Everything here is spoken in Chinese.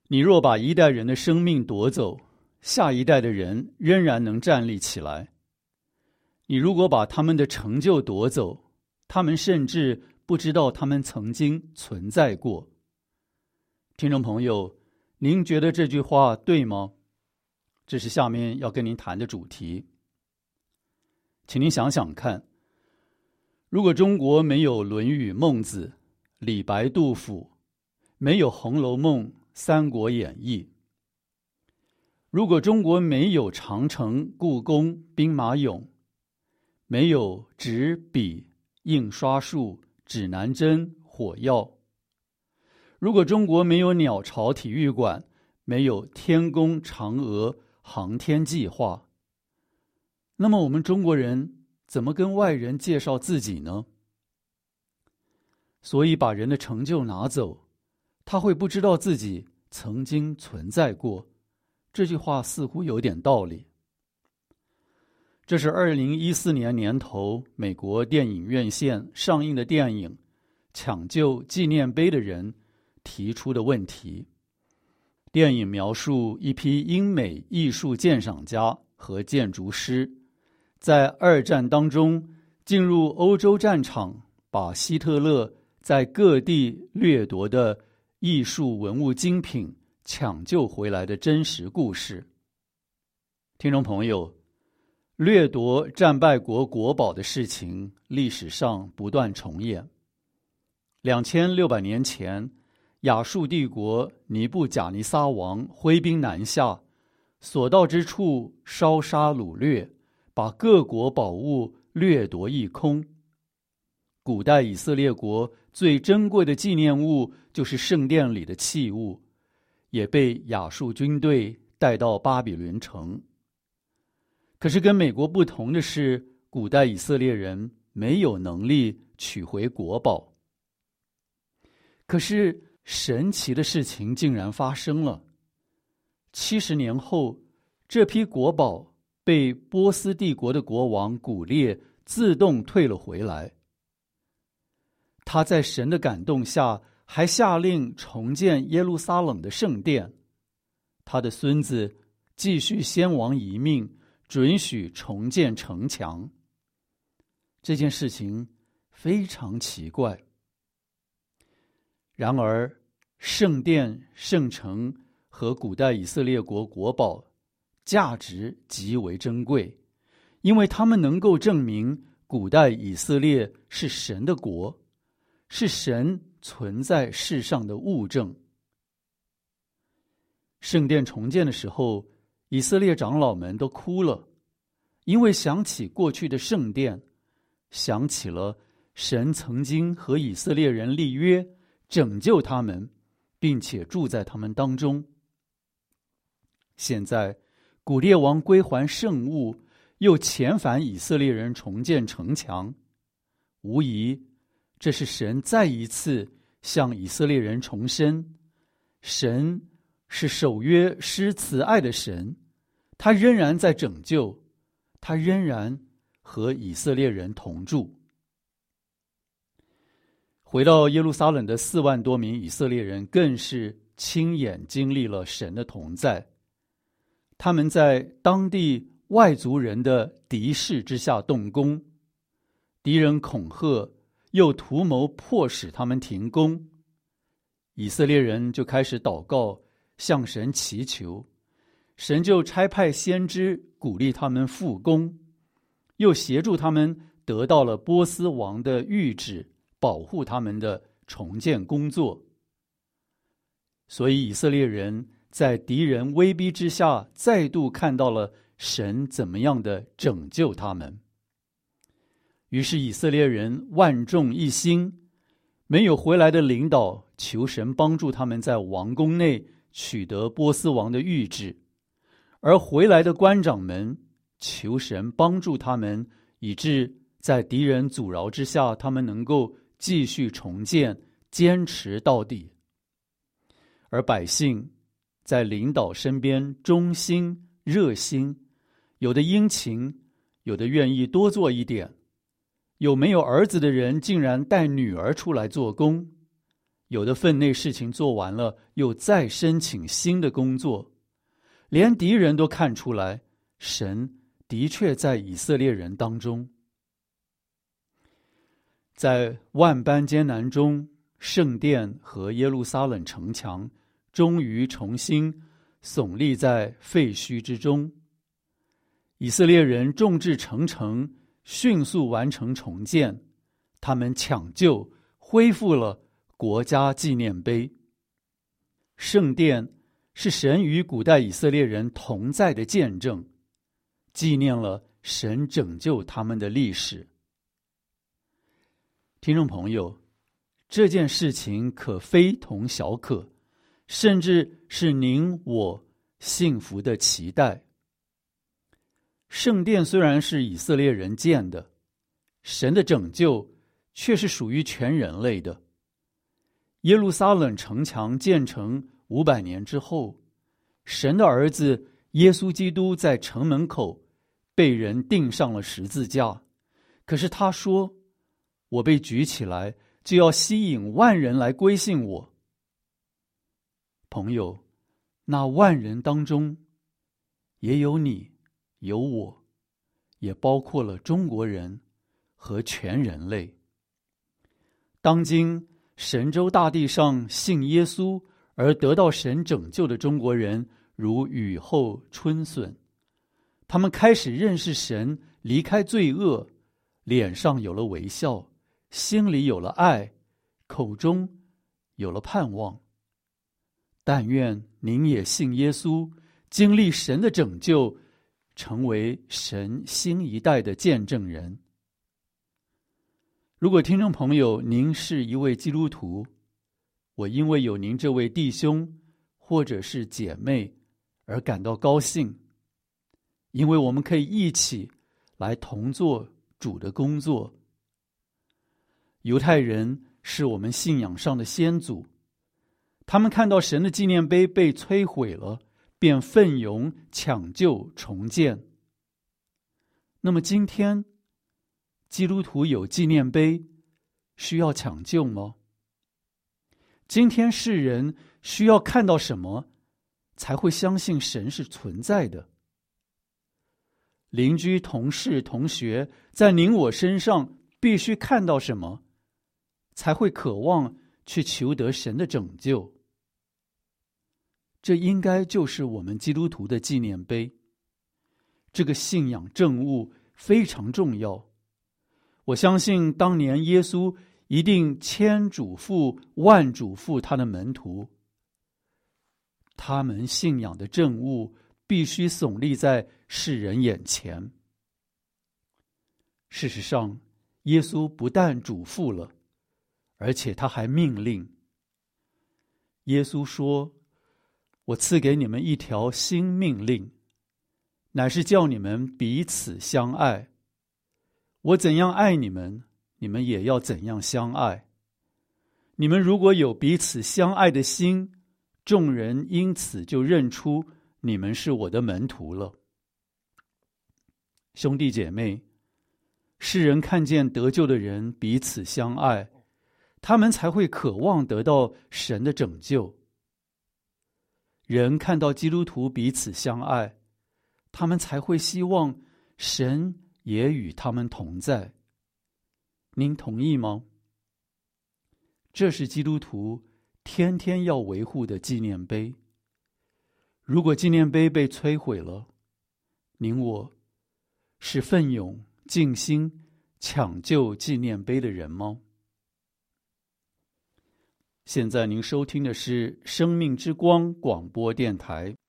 你若把一代人的生命夺走，下一代的人仍然能站立起来。你如果把他们的成就夺走，他们甚至不知道他们曾经存在过。听众朋友，您觉得这句话对吗？这是下面要跟您谈的主题。请您想想看，如果中国没有《论语》《孟子》、李白、杜甫，没有《红楼梦》《三国演义》，如果中国没有长城、故宫、兵马俑，没有纸笔、印刷术、指南针、火药，如果中国没有鸟巢体育馆，没有天宫嫦娥航天计划，那么我们中国人怎么跟外人介绍自己呢？所以把人的成就拿走，他会不知道自己曾经存在过。这句话似乎有点道理。这是2014年年头美国电影院线上映的电影《抢救纪念碑的人》提出的问题。电影描述一批英美艺术鉴赏家和建筑师在二战当中进入欧洲战场，把希特勒在各地掠夺的艺术文物精品抢救回来的真实故事。听众朋友，掠夺战败国国宝的事情历史上不断重演。2600年前，亚述帝国尼布甲尼撒王挥兵南下，所到之处烧杀掳掠，把各国宝物掠夺一空。古代以色列国最珍贵的纪念物就是圣殿里的器物，也被亚述军队带到巴比伦城。可是跟美国不同的是，古代以色列人没有能力取回国宝。可是神奇的事情竟然发生了。70年后，这批国宝被波斯帝国的国王古列自动退了回来。他在神的感动下，还下令重建耶路撒冷的圣殿。他的孙子继续先王遗命，准许重建城墙。这件事情非常奇怪。然而，圣殿、圣城和古代以色列国国宝价值极为珍贵，因为它们能够证明古代以色列是神的国，是神存在世上的物证。圣殿重建的时候，以色列长老们都哭了，因为想起过去的圣殿，想起了神曾经和以色列人立约，拯救他们，并且住在他们当中。现在古列王归还圣物，又遣返以色列人重建城墙，无疑这是神再一次向以色列人重申，神是守约施慈爱的神，他仍然在拯救，他仍然和以色列人同住。回到耶路撒冷的4万多名以色列人更是亲眼经历了神的同在。他们在当地外族人的敌视之下动工，敌人恐吓又图谋迫使他们停工，以色列人就开始祷告，向神祈求，神就差派先知鼓励他们复工，又协助他们得到了波斯王的谕旨，保护他们的重建工作。所以以色列人在敌人威逼之下，再度看到了神怎么样的拯救他们。于是以色列人万众一心，没有回来的领导求神帮助他们在王宫内取得波斯王的谕旨，而回来的官长们求神帮助他们，以致在敌人阻挠之下，他们能够继续重建，坚持到底。而百姓在领导身边忠心热心，有的殷勤，有的愿意多做一点，有没有儿子的人竟然带女儿出来做工， 有的分内事情做完了，又再申请新的工作，连敌人都看出来，神的确在以色列人当中。在万般艰难中，圣殿和耶路撒冷城墙终于重新耸立在废墟之中。以色列人众志成城，迅速完成重建，他们抢救恢复了国家纪念碑。圣殿是神与古代以色列人同在的见证，纪念了神拯救他们的历史。听众朋友，这件事情可非同小可，甚至是您我幸福的期待。圣殿虽然是以色列人建的，神的拯救却是属于全人类的。耶路撒冷城墙建成500年之后，神的儿子耶稣基督在城门口被人钉上了十字架，可是他说，我被举起来，就要吸引万人来归信我。朋友，那万人当中，也有你，有我，也包括了中国人和全人类。当今神州大地上信耶稣而得到神拯救的中国人如雨后春笋，他们开始认识神，离开罪恶，脸上有了微笑，心里有了爱，口中有了盼望。但愿您也信耶稣，经历神的拯救，成为神新一代的见证人。如果听众朋友您是一位基督徒，我因为有您这位弟兄或者是姐妹而感到高兴，因为我们可以一起来同做主的工作。犹太人是我们信仰上的先祖，他们看到神的纪念碑被摧毁了，便奋勇抢救重建。那么今天基督徒有纪念碑需要抢救吗？今天世人需要看到什么才会相信神是存在的？邻居、同事、同学在您我身上必须看到什么才会渴望去求得神的拯救？这应该就是我们基督徒的纪念碑。这个信仰证物非常重要。我相信当年耶稣一定千嘱咐万嘱咐他的门徒，他们信仰的证物必须耸立在世人眼前。事实上，耶稣不但嘱咐了，而且他还命令。耶稣说，我赐给你们一条新命令，乃是叫你们彼此相爱。我怎样爱你们，你们也要怎样相爱。你们如果有彼此相爱的心，众人因此就认出你们是我的门徒了。兄弟姐妹，世人看见得救的人彼此相爱，他们才会渴望得到神的拯救。人看到基督徒彼此相爱，他们才会希望神也与他们同在。您同意吗？这是基督徒天天要维护的纪念碑。如果纪念碑被摧毁了，您我是奋勇尽心抢救纪念碑的人吗？现在您收听的是生命之光广播电台，